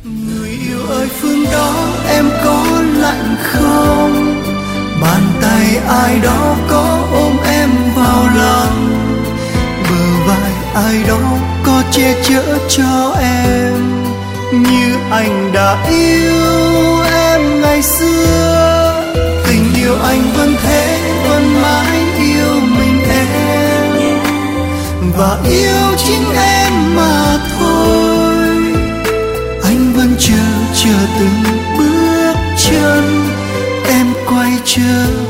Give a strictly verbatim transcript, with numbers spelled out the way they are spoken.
Người yêu ơi phương đó em có lạnh không? Bàn tay ai đó có ôm em vào lòng, bờ vai ai đó có che chở cho em như anh đã yêu em ngày xưa. Tình yêu anh vẫn thế, vẫn mãi yêu mình em và yêu chính em mà thôi. Anh vẫn chờ chờ từng bước chân em quay trở